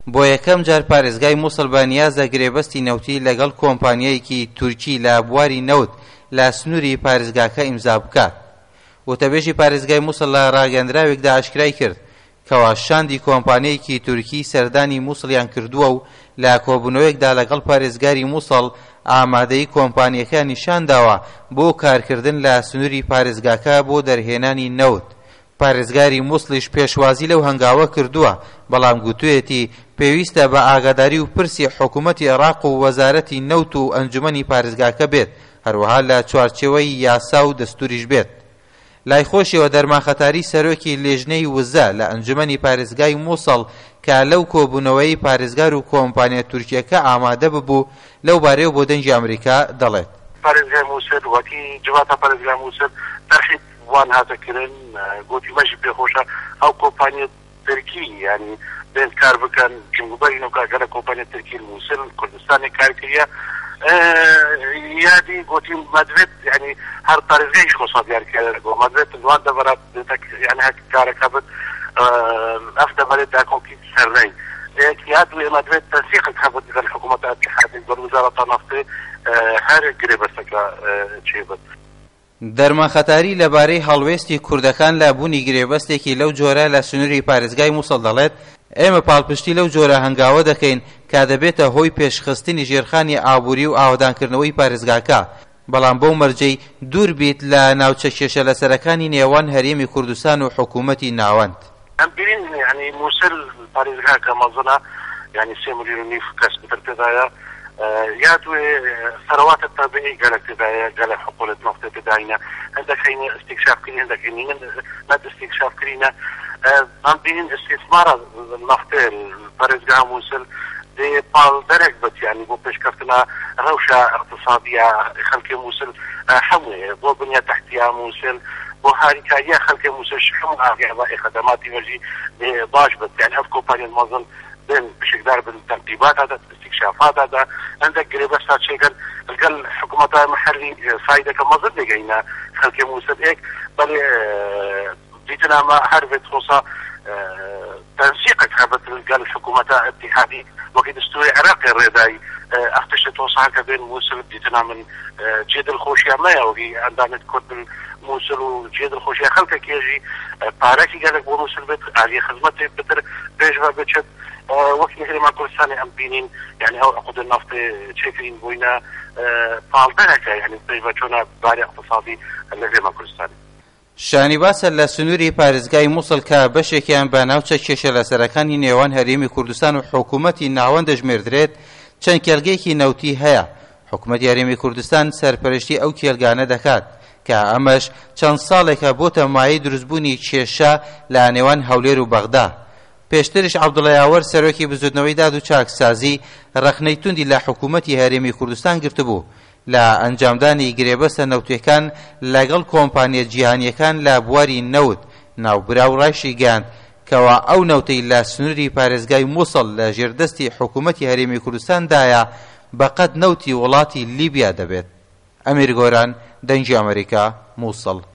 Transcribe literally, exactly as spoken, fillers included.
بۆ یەکەم جار پارێزگای مووسڵ بە نیازە گرێبەستی نەوتی لەگەڵ کۆمپانیایەکی تورکی لە بواری نەوت لە سنووری پارێزگاکە ئیمزا بکات. وتەبێژی پارێزگای مووسڵ لە ڕاگەندراوێکدا ئاشکرای کرد کەوا شاندی کۆمپانیایەکی تورکی سەردانی مووسڵیان کردووە و لە کۆبوونەوەیەکدا لەگەڵ پارێزگاری مووسڵ ئامادەی کۆمپانیەکە نیشان داوە بۆ کارکردن لە سنووری پارێزگاکە بۆ دەرهێنانی نەوت. پارێزگاری مووسڵیش پێشوازی لەو هەنگاوە کردووە، بەڵام گوتوویەتی پێویستە بە ئاگاداری و پرسی حکوومەتی عێراق و وەزارەتی نەوت و ئەنجومەنی پارێزگاکە بێت، هەروەها لە چوارچێوەی یاسا و دەستوریش بێت. لای خۆشیەوە دەرمانخەتاری سەرۆکی لێژنەی وزە لە ئەنجومەنی پارێزگای مووسڵ کە لەو کۆبوونەوەی پارێزگار و کۆمپانیا تورکیەکە ئامادە ببوو لەو بارەیەوە بۆ دەنگی ئەمریکا دەڵێت. پارێزگای مووسڵ وەکی جواتە پارێزگای مووسڵ تەرخیب وان هاتەکردن گوتی مەژی پێخۆشە ئەو کۆمپانیا ترکی یعنی بێن کار بکەن جنگوبەری نەوکارگەرە کۆمپانیا ترکی مووسڵ کوردستانی کارکردە یادی گوتی مەدوێت یعنی هەر پارێزگایش خۆسا دیارکردە مەدوێت دوان دەبەرات یعنی هەر کارەکە بێت ئەف دەبەرێت داکۆکی سەرنەی یادوێ مەدوێت تەنسیقێک هەبێت لەگەڵ حکوومەت ئەتحادی گەڵ وزارەتە نەفتێ هەر گرێبەستەکە چێ بێت. دەرمانخەتاری لەبارەی هەڵوێستی کوردەکان لە بوونی گرێبەستێکی لەو جۆرە لە سنووری پارێزگای مووسڵ دەڵێت ئێمە پاڵپشتی لەو جۆرە هەنگاوە دەکەین کە دەبێتە هۆی پێشخستنی ژێرخانی ئابووری و ئاودانکردنەوەی پارێزگاکە، بەڵام بەو مەرجەی دوور بیت لە ناوچە کێشە لەسەرەکانی نێوان هەرێمی کوردستان و حکوومەتی ناوەند. ئەم بینین یعنی مووسڵ پارێزگاکە مەزنە یعنی سێ ملیۆن و نیف کەس بتر تێدایە یادوێ سەرەواتە تابعی گەلک تێدایە گەلە حقوڵت نەفتە تێداینە هەندێک هەینە استیکشافکردن هەندێک هێنینە نەت استیکشافکردینە ئەم بینین استیسمارە نەفتێ پارێزگا مووسڵ دێ پاڵ دەرێک بێت یعنی بۆ پێشکەوتنە ڕەوشە اقتصادیە خەڵکی مووسڵ هەمووێ بۆ بنیە تەحتیە مووسڵ بۆ هاریکاریە خەڵکی مووسڵ هەموو ئاگای خەدەماتی وەرجی باش بێت یعنی ئەف کۆمپانیای مەزن بين بشكدار بالترتيبات هذا استكشافات هذا عندك قريبة صار شيء قال حكومة محلي فايدة كمصدر لقينا خلك موسد هيك بل جيتنا ما حرفت خصوصا تنسيقك هبت قال الحكومة اتحادي وكيد استوي عراقي الرضاي اختشت وصحك بين موسل جيتنا من جيد الخوشية ما يوغي عندنا تكون موسل وجيد الخوشية خلك يجي باركي قالك بموسل بيت علي خدمته بتر بيجوا بتشد وقت مثل ما كردستاني أم بينين يعني أو عقود النفط تشكلين بوينا طالبناك يعني بيجوا شونا باري اقتصادي الذي ما كردستاني. شانی باسە لە سنووری پارێزگای مووسڵ کە بەشێکیان بە ناوچە کێشە لەسەرەکانی نێوان هەرێمی کوردستان و حکوومەتی ناوەند دەژمێردرێت چەند کێلگەیەکی نەوتی هەیە. حکوومەتی هەرێمی کوردستان سەرپەرشتی ئەو کێلگانە دەکات کە ئەمەش چەند ساڵێکە بۆتە مایەی دروستبوونی کێشە لە نێوان هەولێر و بەغدا. پێشترش عەبدوڵڵا یاوەر سەرۆکی بزوتنەوەی داد و چاکسازی ڕەخنەی توندی لە حکوومەتی هەرێمی کوردستان گرتبوو لە ئەنجامدانی گرێبەستە نەوتەکان لەگەڵ کۆمپانیە جیهانیەکان لە بواری نەوت ناوبراو ڕایشی گەاند کەوا ئەو نەوتەی لە سنووری پارێزگای مووسڵ لە ژێردەستی حکوومەتی هەرێمی کوردستاندایە بەقەد نەوتی وڵاتی لیبیا دەبێت. ئەمیر گۆران، دەنگی ئەمریکا، مووسڵ.